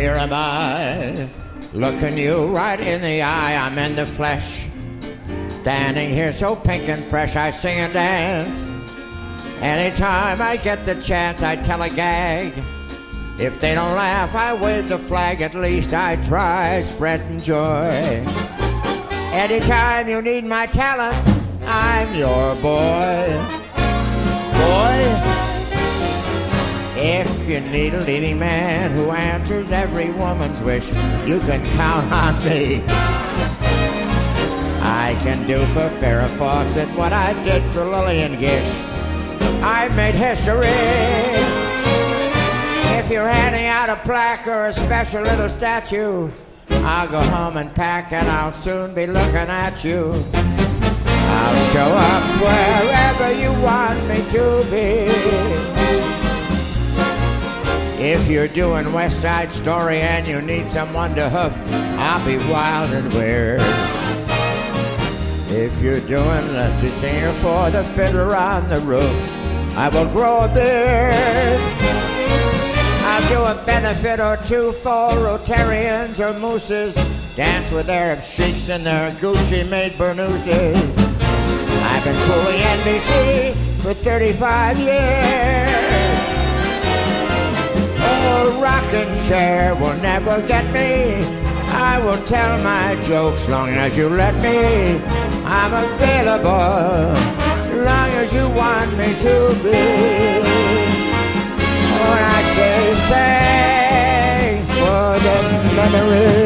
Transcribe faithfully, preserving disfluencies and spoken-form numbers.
Here am I, looking you right in the eye. I'm in the flesh, standing here so pink and fresh. I sing and dance. Anytime I get the chance, I tell a gag. If they don't laugh, I wave the flag. At least I try spreading joy. Anytime you need my talents, I'm your boy. Boy, if you need a leading man who answers every woman's wish, you can count on me. I can do for Farrah Fawcett what I did for Lillian Gish. I made history. If you're handing out a plaque or a special little statue, I'll go home and pack and I'll soon be looking at you. I'll show up wherever you want me to be. If you're doing West Side Story and you need someone to hoof, I'll be wild and weird. If you're doing Lester Singer for the Fiddler on the Roof, I will grow a beard. I'll do a benefit or two for Rotarians or mooses, dance with Arab sheiks in their Gucci-made burnouses. I've been fooling N B C for thirty-five years. Oh, rocking chair will never get me. I will tell my jokes long as you let me. I'm available long as you want me to be. Oh, and I say thanks for the memories.